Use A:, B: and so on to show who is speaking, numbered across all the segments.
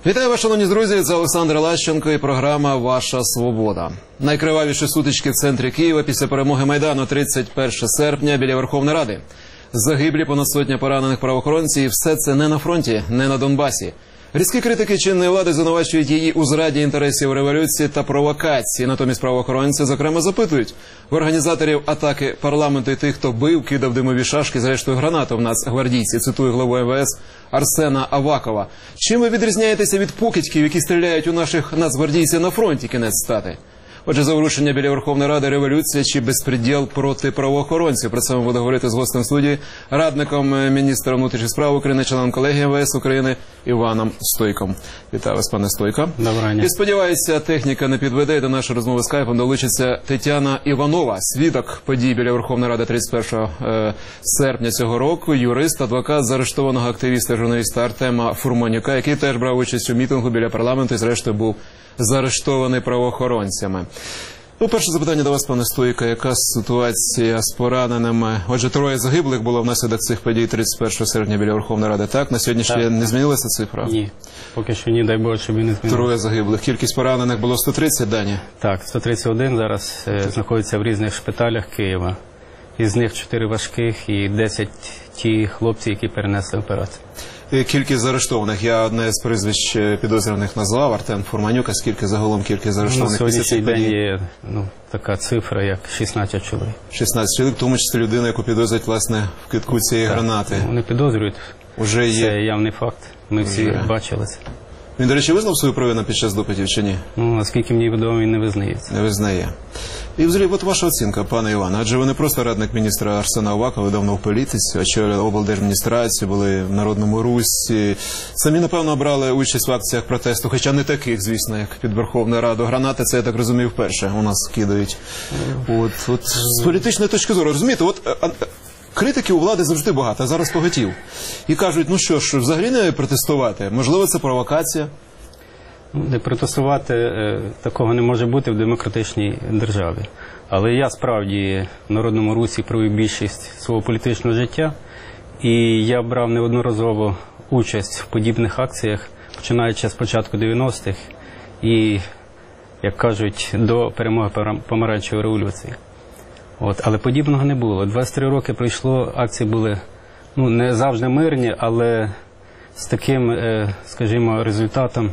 A: Вітаю вас, шановні друзі, це Олександр Лащенко і програма «Ваша свобода». Найкривавіші сутички в центрі Києва після перемоги Майдану 31 серпня біля Верховної Ради. Загиблі, понад сотня поранених правоохоронців, і все це не на фронті, не на Донбасі. Різкі критики чинної влади звинувачують її у зраді інтересів революції та провокації. Натомість правоохоронці, зокрема, запитують в організаторів атаки парламенту і тих, хто бив, кидав димові шашки, зрештою гранату в нацгвардійці, цитую главу МВС Арсена Авакова. Чим ви відрізняєтеся від покидьків, які стріляють у наших нацгвардійців на фронті, кінець стати? Отже, заворушення біля Верховної Ради, революція чи безпреділ проти правоохоронців? Про це ми будемо говорити з гостем студії, радником міністра внутрішніх справ України, членом колегії МВС України Іваном Стойком. Вітаю вас, пане Стойко.
B: Доброго дня.
A: І сподіваюся, техніка не підведе, і до нашої розмови скайпом долучиться Тетяна Іванова, свідок подій біля Верховної Ради 31 серпня цього року, юрист, адвокат заарештованого активіста і журналіста Артема Фурманюка, який теж брав участь у мітингу біля парламенту і зрештою був заарештований правоохоронцями. Перше запитання до вас, пане Стойко. Яка ситуація з пораненими? Отже, 3 загиблих було внаслідок цих подій 31 серпня біля Верховної Ради, так? На сьогоднішній день не змінилася цифра?
B: Ні. Поки що ні, дай Боже, щоб і не змінилося.
A: 3 загиблих. Кількість поранених було 130, Дані?
B: Так, 131 зараз знаходиться в різних шпиталях Києва. Із них 4 важких і 10 ті хлопці, які перенесли операцію.
A: Кількість заарештованих. Я одне з прізвищ підозрюваних назвав, Артем Фурманюк. А скільки загалом кількість заарештованих?
B: На сьогоднішній день є така цифра, як 16 чоловік. 16
A: чоловік, в тому числі людина, яку підозрюють, власне, в кидку цієї гранати.
B: Вони підозрюють.
A: Уже є.
B: Це явний факт. Ми всі бачили це.
A: Він, до речі, визнав свою провину під час допитів чи ні?
B: Наскільки мені відомо, він не визнається.
A: Не визнає. І взагалі, от ваша оцінка, пане Іване. Адже ви не просто радник міністра Арсена Авакова, ви давно в політиці, очолювали облдержадміністрацію, були в Народному Русі. Самі, напевно, брали участь в акціях протесту, хоча не таких, звісно, як під Верховною Радою. Гранати, це, я так розумію, вперше у нас кидають. От з політичної точки зору, розумієте, критиків у влади завжди багато, а зараз поготів. І кажуть, ну що ж, взагалі не протестувати? Можливо, це провокація?
B: Не протестувати такого не може бути в демократичній державі. Але я справді в Народному Русі провів більшість свого політичного життя. І я брав неодноразово участь в подібних акціях, починаючи з початку 90-х і, як кажуть, до перемоги Помаранчевої революції. Але подібного не було. 23 роки пройшло, акції були не завжди мирні, але з таким, скажімо, результатом,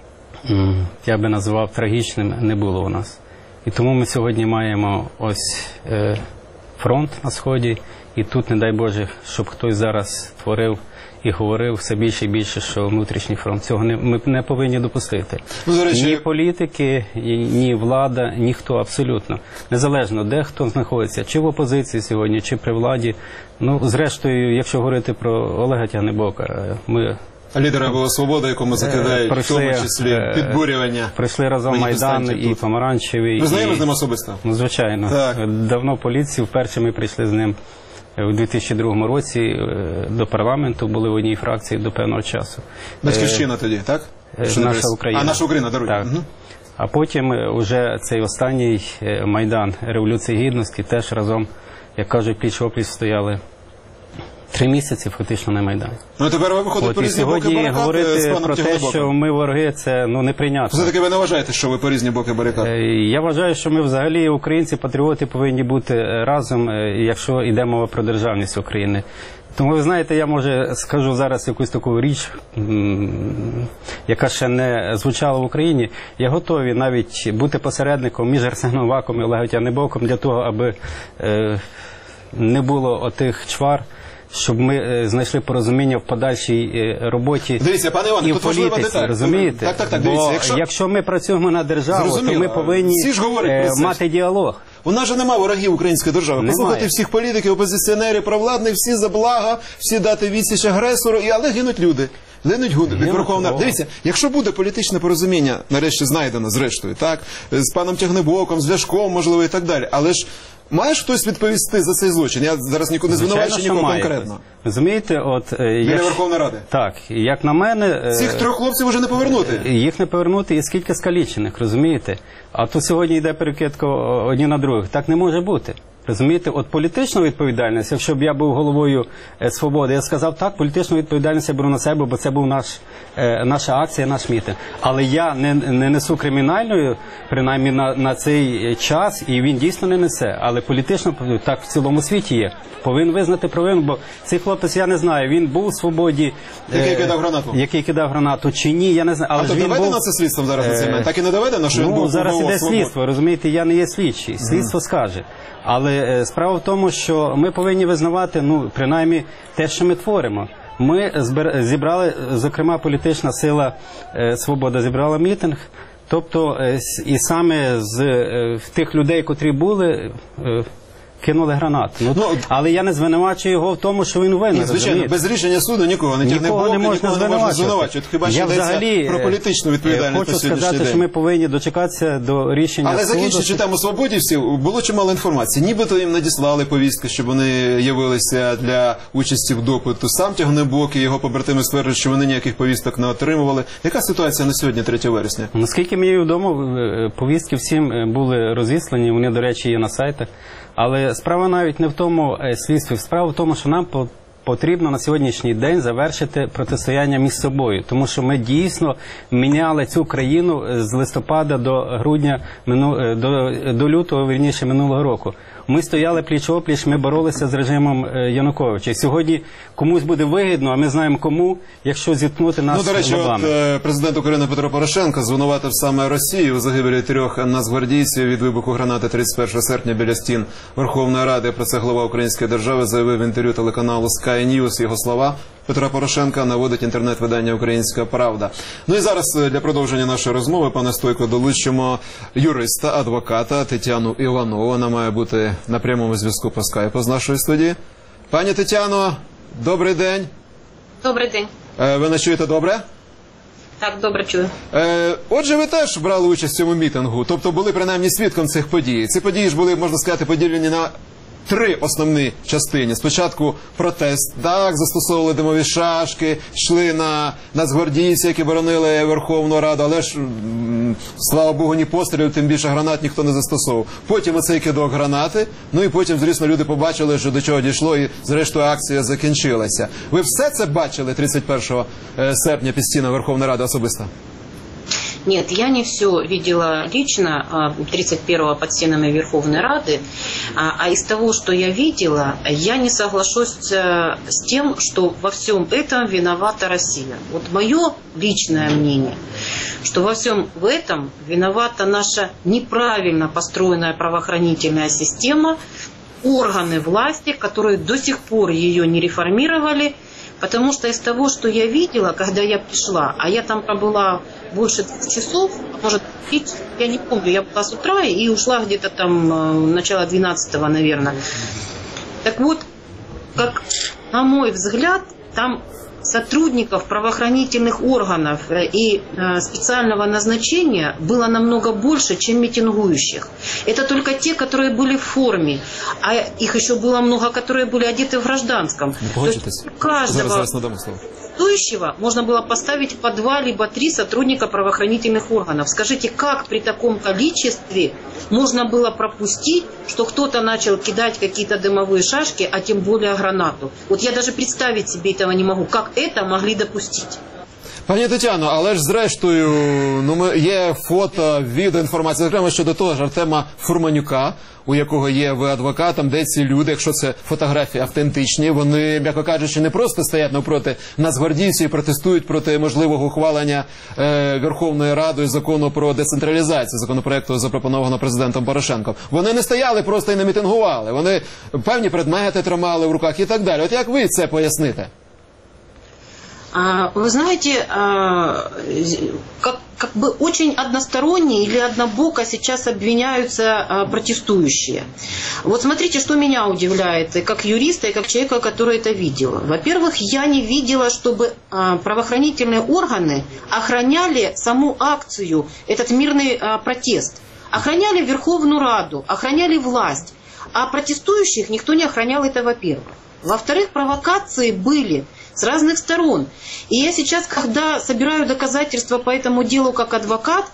B: я би назвав трагічним, не було у нас. І тому ми сьогодні маємо ось фронт на Сході, і тут, не дай Боже, щоб хтось зараз творив і говорив все більше і більше, що внутрішній фронт. Цього ми не повинні допустити. Ні політики, ні влада, ніхто абсолютно. Незалежно, де хто знаходиться, чи в опозиції сьогодні, чи при владі. Зрештою, якщо говорити про Олега Тягнебока, ми...
A: Лідера була «Свобода», якому закидають, в тому числі, підбурювання.
B: Пройшли разом Майдан і Помаранчевий.
A: Ви знайомі з ним особисто?
B: Звичайно. Давно в поліції, вперше ми прийшли з ним у 2002 році до парламенту, були в одній фракції до певного часу.
A: Батьківщина тоді, так?
B: Наша Україна.
A: Наша Україна, даруйте.
B: Так. А потім уже цей останній Майдан Революції Гідності теж разом, як кажуть, пліч-опліч стояли 3 місяці фактично на Майдані.
A: Тепер ви виходите по різні боки барикад з
B: говорити
A: паном
B: про те, що ми вороги, це неприйнятно.
A: Все-таки ви не вважаєте, що ви по різні боки барикад?
B: Я вважаю, що ми взагалі, українці, патріоти, повинні бути разом, якщо йде мова про державність України. Тому, ви знаєте, я, може, скажу зараз якусь таку річ, яка ще не звучала в Україні. Я готовий навіть бути посередником між Арсеном Аваковим і Олегом Тягнебоком для того, аби не було отих чвар, щоб ми знайшли порозуміння в подальшій роботі.
A: Дивіться, пане Іване,
B: і в політиці, розумієте?
A: Так, дивіться.
B: Якщо ми працюємо на державу, то ми повинні мати діалог.
A: У нас же немає ворогів української держави. Послухайте всіх політиків, опозиціонерів, провладних, всі за блага, всі дати відсіч агресору, але гинуть люди. Гинуть від Верховної Ради. Дивіться, якщо буде політичне порозуміння, нарешті знайдено, зрештою, так, з паном Тягнебоком, з Ляшком, можливо, і так далі, але ж має хтось відповісти за цей злочин? Я зараз нікого не звинувачую, нікого конкретно.
B: Розумієте,
A: біля Верховної Ради.
B: Так, як на мене...
A: Цих 3 хлопців вже не повернути.
B: Їх не повернути, і скільки скалічених, розумієте? А то сьогодні йде перекидка одні на других. Так не може бути. Розумієте, от політичну відповідальність, якщо б я був головою «Свободи», я сказав, так, політичну відповідальність я беру на себе, бо це був наша акція, наш мітинг. Але я не несу кримінальної, принаймні на цей час, і він дійсно не несе. Але політично, так в цілому світі є. Повинен визнати провину, бо цей хлопець, я не знаю, він був у «Свободі».
A: Який кидав гранату?
B: Який кидав гранату чи ні, я не знаю. Але
A: а то доведено це слідством зараз на цей момент? Так і не доведено, що він був
B: зараз іде
A: «Свободи»?
B: слідство, розумієте, я не є слідчий, слідство скаже. Але справа в тому, що ми повинні визнавати, принаймні, те, що ми творимо. Ми зібрали, зокрема, політична сила «Свобода» зібрала мітинг, тобто і саме з тих людей, котрі були, кинули гранату. Але я не звинувачую його в тому, що він винен.
A: Звичайно, без рішення суду нікого не тягне боки, нікого не можна звинувачувати. Хіба що йдеться про політичну відповідальність
B: хочу
A: на сьогоднішній
B: сказати,
A: день.
B: що ми повинні дочекатися до рішення суду.
A: Але закінчуючи тему свободівців, було чимало інформації. Нібито їм надіслали повістки, щоб вони явилися для участі в допиту. Сам Тягнебок і його побратими стверджують, що вони ніяких повісток не отримували. Яка ситуація на сьогодні, 3 вересня?
B: Наскільки мені відомо, повістки всім були розіслані, вони, до речі, є на сайтах. Але справа навіть не в тому слідстві, справа в тому, що нам потрібно на сьогоднішній день завершити протистояння між собою, тому що ми дійсно міняли цю країну з листопада до грудня, до лютого, вірніше, минулого року. Ми стояли пліч-опліч, ми боролися з режимом Януковича. І сьогодні комусь буде вигідно, а ми знаємо кому, якщо зіткнути нас
A: до речі,
B: лобами.
A: Президент України Петро Порошенко звинуватив саме Росію у загибелі 3 нацгвардійців від вибуху гранати 31 серпня біля стін Верховної Ради. Про це глава української держави заявив в інтерв'ю телеканалу Sky News. Його слова Петра Порошенка наводить інтернет-видання «Українська правда». І зараз для продовження нашої розмови, пане Стойко, долучимо юриста, адвоката Тетяну Іванову. Вона має бути на прямому зв'язку по скайпу з нашої студії. Пані Тетяно, добрий день.
C: Добрий день.
A: Ви нас чуєте добре?
C: Так, добре чую.
A: Отже, ви теж брали участь в цьому мітингу, тобто були принаймні свідком цих подій. Ці події ж були, можна сказати, поділені на 3 основні частини. Спочатку протест, так, застосовували димові шашки, йшли на нацгвардійці, які боронили Верховну Раду, але ж, слава Богу, ні пострілів, тим більше гранат ніхто не застосовував. Потім оцей кидок гранати, і потім, звісно, люди побачили, що до чого дійшло, і зрештою акція закінчилася. Ви все це бачили 31 серпня під стінами Верховної Ради особисто?
C: Нет, я не все видела лично 31-го под стенами Верховной Рады, а из того, что я видела, я не соглашусь с тем, что во всем этом виновата Россия. Вот мое личное мнение, что во всем этом виновата наша неправильно построенная правоохранительная система, органы власти, которые до сих пор ее не реформировали. Потому что из того, что я видела, когда я пришла, а я там пробыла больше 2 часов, может, я не помню, я была с утра и ушла где-то там начало 12-го, наверное. Так вот, как на мой взгляд, там сотрудников правоохранительных органов и специального назначения было намного больше, чем митингующих. Это только те, которые были в форме, а их еще было много, которые были одеты в гражданском. То есть каждого стоящего можно было поставить по 2 либо 3 сотрудника правоохранительных органов. Скажите, как при таком количестве можно было пропустить, что кто-то начал кидать какие-то дымовые шашки, а тем более гранату? Вот я даже представить себе этого не могу. Как это могли допустить?
A: Пані Тетяно, але ж зрештою, є фото, відеоінформація, зокрема щодо того ж Артема Фурманюка, у якого є ви адвокатом, де ці люди, якщо це фотографії автентичні, вони, м'яко кажучи, не просто стоять навпроти нацгвардійців і протестують проти можливого ухвалення Верховною Радою закону про децентралізацію, законопроекту, запропонованого президентом Порошенком. Вони не стояли просто і не мітингували, вони певні предмети тримали в руках і так далі. От як ви це поясните?
C: Вы знаете, как бы очень односторонне или однобоко сейчас обвиняются протестующие. Вот смотрите, что меня удивляет, и как юриста, и как человека, который это видел. Во-первых, я не видела, чтобы правоохранительные органы охраняли саму акцию, этот мирный протест. Охраняли Верховную Раду, охраняли власть, а протестующих никто не охранял, это во-первых. Во-вторых, провокации были с разных сторон. И я сейчас, когда собираю доказательства по этому делу как адвокат,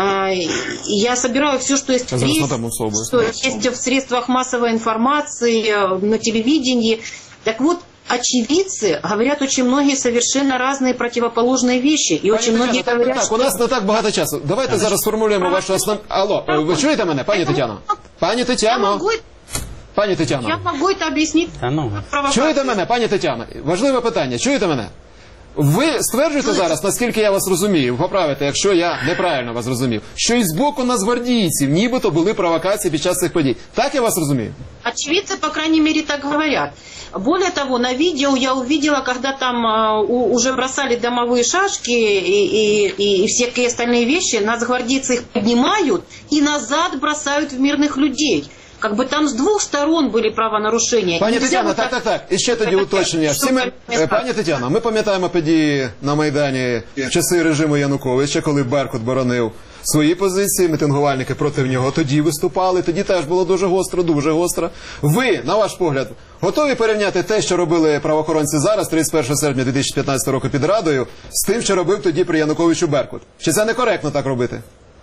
C: я собираю все, что есть в прессе, что есть в средствах массовой информации, на телевидении. Так вот, очевидцы говорят очень многие совершенно разные противоположные вещи. І очень многие говорят,
A: так, у нас не так багато часу. Давайте зараз сформулюємо вашу основну... Алло, ви чуєте мене, пані Тетяно? Пані Тетяно? Пані Тетяно?
C: Я можу це об'яснити.
A: Чуєте мене, пані Тетяно? Важливе питання. Чуєте мене? Ви стверджуєте зараз, наскільки я вас розумію, поправите, якщо я неправильно вас розумів, що і з боку нацгвардійців нібито були провокації під час цих подій. Так я вас розумію?
C: Очевидцы, по крайней мере, так говорят. Более того, на видео я увидела, когда там уже бросали домовые шашки и всякие остальные вещи, нацгвардейцы их поднимают и назад бросают в мирных людей. Как бы там с двух сторон были правонарушения.
A: Пані Тетяно, так. І ще тоді уточнення. Пані Тетяно, ми пам'ятаємо події на Майдані в часи режиму Януковича, коли Беркут боронив свої позиції, мітингувальники проти нього тоді виступали, тоді теж було дуже гостро. Ви, на ваш погляд, готові порівняти те, що робили правоохоронці зараз, 31 серпня 2015 року під Радою, з тим, що робив тоді при Януковичу Беркут? Чи це некоректно так робити?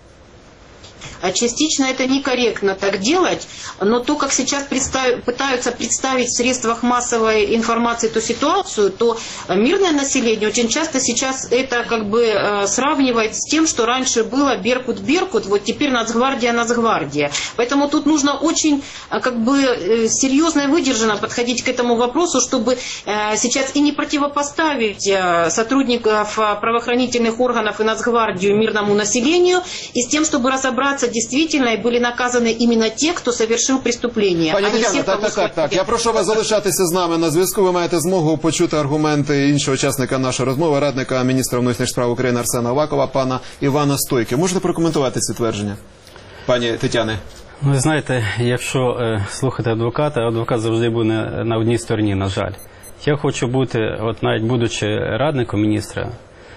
C: Частично это некорректно так делать, но то, как сейчас пытаются представить в средствах массовой информации эту ситуацию, то мирное население очень часто сейчас это как бы сравнивает с тем, что раньше было Беркут, вот теперь Нацгвардия. Поэтому тут нужно очень как бы серьезно и выдержанно подходить к этому вопросу, чтобы сейчас и не противопоставить сотрудников правоохранительных органов и Нацгвардию мирному населению, и с тем, чтобы разобраться действительно и были наказаны именно те, кто совершил преступление.
A: Пані Тетяно, так. Я прошу вас залишатися з нами на зв'язку. Ви маєте змогу почути аргументи іншого учасника нашої розмови, радника міністра внутрішніх справ України Арсена Авакова, пана Івана Стойки. Можете прокоментувати ці твердження, пані Тетяни?
B: Ви знаєте, якщо слухати адвоката, адвокат завжди буде на одній стороні, на жаль. Я хочу бути, от навіть будучи радником міністра,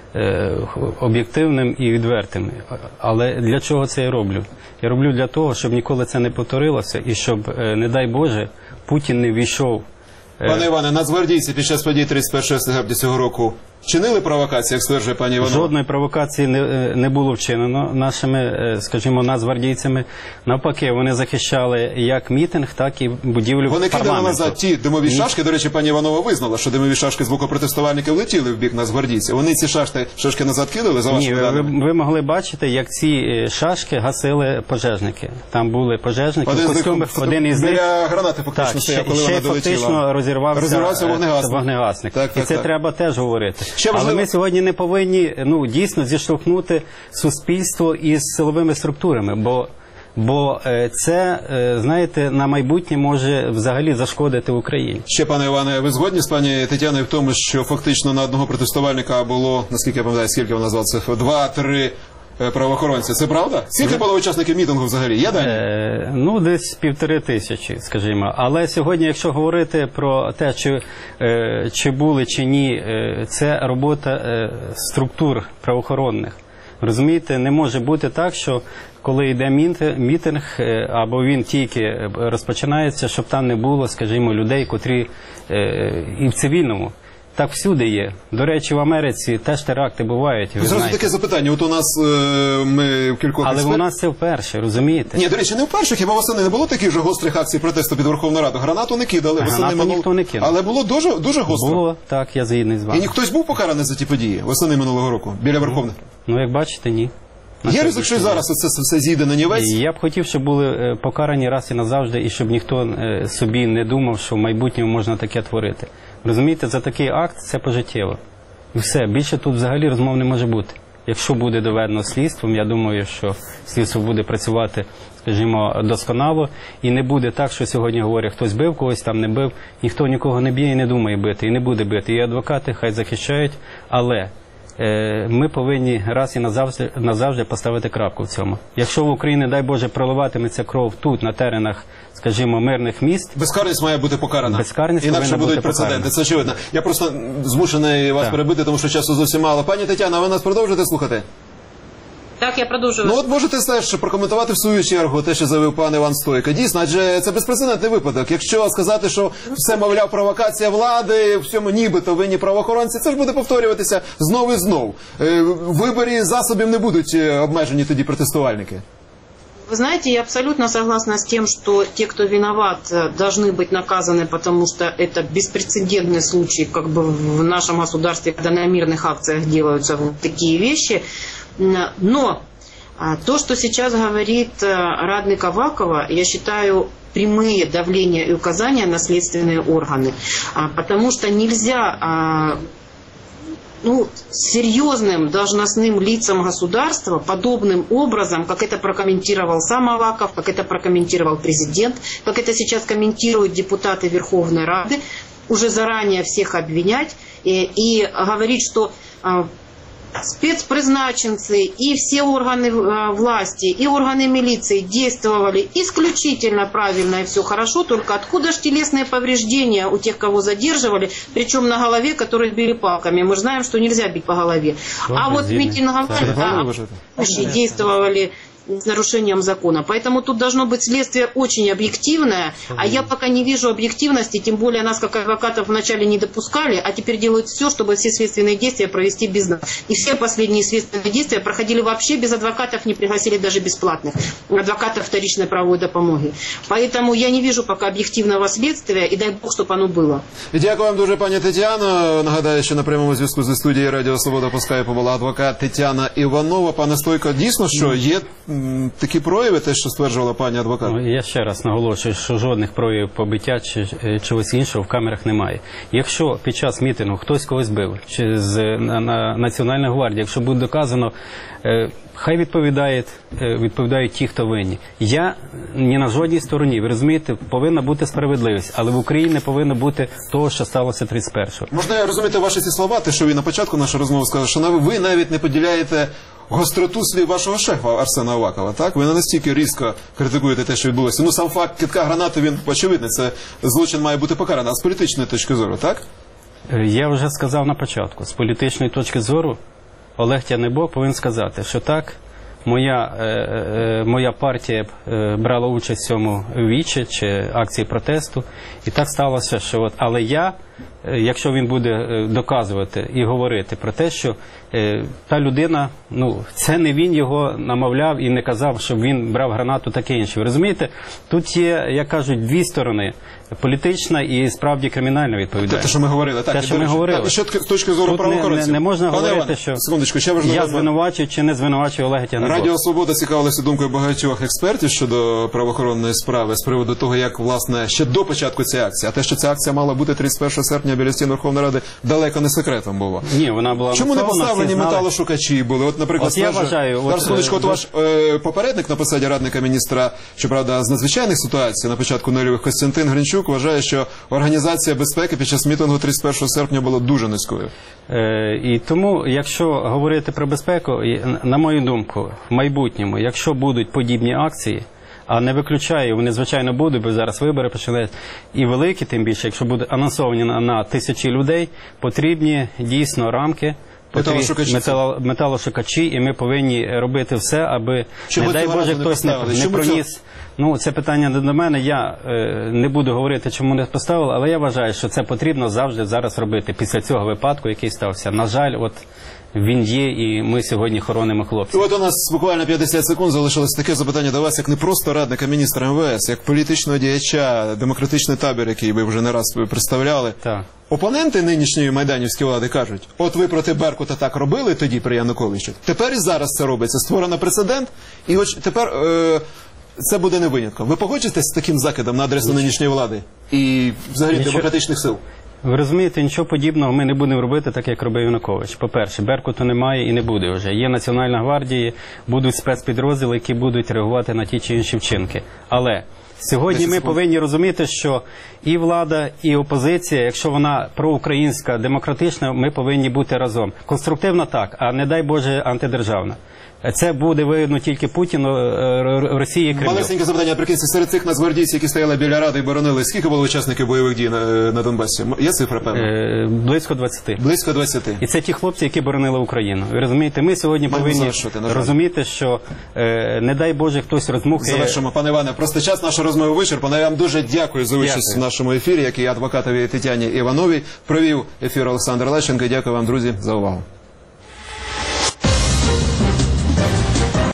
B: об'єктивним і відвертим. Але для чого це я роблю? Я роблю для того, щоб ніколи це не повторилося і щоб, не дай Боже, Путін не ввійшов.
A: Пане Іване, нацгвардійці під час подій 31 серпня цього року чинили провокації, як стверджує пані Іванова?
B: Жодної провокації не було вчинено нашими, скажімо, нацгвардійцями. Навпаки, вони захищали як мітинг, так і будівлю парламенту.
A: Вони кидали назад ті димові шашки. До речі, пані Іванова визнала, що димові шашки з боку протестувальників летіли в бік нацгвардійців. Вони ці шашки назад кидали, за вашими даними?
B: Ні, ви могли бачити, як ці шашки гасили пожежники. Там були пожежники в костюмах, один із них...
A: Біля гранати фактично стояв, коли вона долетіла.
B: Ще фактично розірвався
A: вогнегасник.
B: І це треба теж говорити. Але ми сьогодні не повинні дійсно зіштовхнути суспільство із силовими структурами, бо це, знаєте, на майбутнє може взагалі зашкодити Україні.
A: Ще, пане Іване, ви згодні з пані Тетяною в тому, що фактично на одного протестувальника було, наскільки я пам'ятаю, скільки вона назвала цифру, 2-3 правоохоронці. Це правда? Скільки було учасників мітингу взагалі? Є дані?
B: Десь 1500, скажімо. Але сьогодні, якщо говорити про те, чи були, чи ні, це робота структур правоохоронних. Розумієте, не може бути так, що коли йде мітинг, або він тільки розпочинається, щоб там не було, скажімо, людей, котрі і в цивільному. Так всюди є. До речі, в Америці теж теракти бувають.
A: Зразу таке запитання. От у нас ми в кількох
B: Але у нас це вперше, розумієте?
A: Ні, до речі, не вперше. Хіба восени не було таких же гострих акцій протесту під Верховну Раду? Гранату не кидали.
B: Гранату ніхто не кидав.
A: Але було дуже гостро.
B: Було, так, я згідний з вами.
A: І хтось був покараний за ті події восени минулого року біля Верховної?
B: Як бачите, ні.
A: Є ризик, що зараз це все з'їде на нівець?
B: Я б хотів, щоб були покарані раз і назавжди, і щоб ніхто собі не думав, що в майбутньому можна таке творити. Розумієте, за такий акт це пожиттєво. І все, більше тут взагалі розмов не може бути. Якщо буде доведено слідством, я думаю, що слідство буде працювати, скажімо, досконало, і не буде так, що сьогодні говорять, хтось бив, когось там не бив, ніхто нікого не б'є і не думає бити, і не буде бити. І адвокати хай захищають, але ми повинні раз і назавжди поставити крапку в цьому. Якщо в Україні, дай Боже, проливатиметься кров тут, на теренах, скажімо, мирних міст...
A: Безкарність має бути покарана.
B: Безкарність
A: інакше будуть прецеденти. Це очевидно. Я просто змушений вас перебити, тому що часу зовсім мало. Пані Тетяна, ви нас продовжуєте слухати?
C: Так, я продовжую.
A: Ну от можете теж прокоментувати в свою чергу те, що заявив пан Іван Стойко. Дійсно, адже це безпрецедентний випадок. Якщо сказати, що все, мовляв, провокація влади, в цьому нібито винні правоохоронці, це ж буде повторюватися знову і знову. В виборі засобів не будуть обмежені тоді протестувальники.
C: Вы знаете, я абсолютно согласна с тем, что те, кто виноват, должны быть наказаны, потому что это беспрецедентный случай, как бы в нашем государстве, когда на мирных акциях делаются вот такие вещи. Но то, что сейчас говорит Радник Авакова, я считаю, прямые давления и указания на следственные органы. Потому что нельзя серьезным должностным лицам государства подобным образом, как это прокомментировал сам Аваков, как это прокомментировал президент, как это сейчас комментируют депутаты Верховной Рады, уже заранее всех обвинять и говорить, что спецпризначенцы и все органы власти, и органы милиции действовали исключительно правильно и все хорошо, только откуда же телесные повреждения у тех, кого задерживали, причем на голове, которые били палками. Мы же знаем, что нельзя бить по голове. А вот митинговали, действовали с нарушением закона. Поэтому тут должно быть следствие очень объективное, а я пока не вижу объективности, тем более нас, как адвокатов, вначале не допускали, а теперь делают все, чтобы все следственные действия провести без нас. И все последние следственные действия проходили вообще без адвокатов, не пригласили даже бесплатных адвокатов вторичной правовой допомоги. Поэтому я не вижу пока объективного следствия, и дай Бог, чтобы оно было.
A: І дякую вам дуже, пані Тетяно. Нагадаю, що на прямому зв'язку зі студією Радіо Свобода по скайпу була адвокат Тетяна Іванова. Пане Стойко, дійсно, що є такі прояви, те, що стверджувала пані адвокат?
B: Я ще раз наголошую, що жодних проявів побиття чи чогось іншого в камерах немає. Якщо під час мітингу хтось когось бив, чи з Національної гвардії, якщо буде доказано, хай відповідають ті, хто винні. Я ні на жодній стороні, ви розумієте, повинна бути справедливість, але в Україні не повинно бути того, що сталося 31-го.
A: Можна розуміти ваші ці слова, те, що ви на початку нашої розмови сказали, що ви навіть не поділяєте гостроту слів вашого шефа Арсена Авакова, так? Ви не настільки різко критикуєте те, що відбулося. Ну, сам факт кидка гранати, він очевидний, це злочин має бути покараний. А з політичної точки зору, так?
B: Я вже сказав на початку, з політичної точки зору Олег Тянебок повинен сказати, що так, моя партія брала участь в цьому вічі чи акції протесту, і так сталося, що але я, якщо він буде доказувати і говорити про те, що та людина, це не він його намовляв і не казав, що він брав гранату, таке інше. Ви розумієте, тут є, як кажуть, дві сторони. Політична і справді кримінальна відповідальність.
A: Те, що ми говорили. Так,
B: те, що ми говорили.
A: Що з точки зору правоохоронців?
B: Не можна говорити, що я звинувачую чи не звинувачую Олега Тянебока.
A: Радіо Свобода цікавилася думкою багатьох експертів щодо правоохоронної справи з приводу того, як, власне, ще до початку цієї акції, а те, що ця акція мала бути 31 серпня біля стін Верховної Ради, далеко не секретом було.
B: Ні, вона була
A: чому не поставлені металошукачі були? От, наприклад,
B: я вважаю,
A: ваш попередник на посаді радника міністра, щоправда, з надзвичайних ситуацій на початку нульових, Костянтин Гринчук, вважає, що організація безпеки під час мітингу 31 серпня була дуже низькою.
B: І тому, якщо говорити про безпеку, на мою думку, в майбутньому, якщо будуть подібні акції, а не виключаю, вони, звичайно, будуть, бо зараз вибори починають, і великі, тим більше, якщо будуть анонсовані на тисячі людей, потрібні дійсно рамки, металошукачі, і ми повинні робити все, аби, не дай Боже, хтось не проніс. Це питання не до мене, я не буду говорити, чому не поставили, але я вважаю, що це потрібно завжди зараз робити, після цього випадку, який стався. На жаль, він є, і ми сьогодні хоронимо хлопців.
A: У нас буквально 50 секунд залишилось таке запитання до вас, як не просто радника міністра МВС, як політичного діяча, демократичний табір, який ви вже не раз представляли.
B: Так.
A: Опоненти нинішньої майданівської влади кажуть, от ви проти Беркута так робили тоді при Януковичу, тепер і зараз це робиться, створено прецедент, і тепер це буде не винятком. Ви погоджуєтесь з таким закидом на адресу нинішньої влади і взагалі демократичних сил?
B: Ви розумієте, нічого подібного ми не будемо робити так, як робив Янукович. По-перше, Беркуту немає і не буде вже. Є Національна гвардія, будуть спецпідрозділи, які будуть реагувати на ті чи інші вчинки. Але Сьогодні ми
A: 10 секунд.
B: повинні розуміти, що і влада, і опозиція, якщо вона проукраїнська, демократична, ми повинні бути разом. Конструктивно так, а не дай Боже антидержавна. Це буде видно тільки Путіну, Росії і Кремлю.
A: Малесеньке запитання наприкінці. Серед цих нацгвардійців, які стояли біля Ради і боронили, скільки було учасників бойових дій на Донбасі? Є цифра, певна?
B: Близько 20.
A: Близько 20.
B: І це ті хлопці, які боронили Україну. Ви розумієте, ми сьогодні
A: Маємо
B: повинні
A: завершити, на жаль.
B: розуміти, що не дай Боже хтось розмухає.
A: Завершимо, пане Іване. Просто час нашої розмови вичерпано. Я вам дуже дякую за участь
B: Дякую.
A: в нашому ефірі, як і адвокатові Тетяні Івановій. Провів ефір Олександр Лещенко. Дякую вам, друзі, за увагу.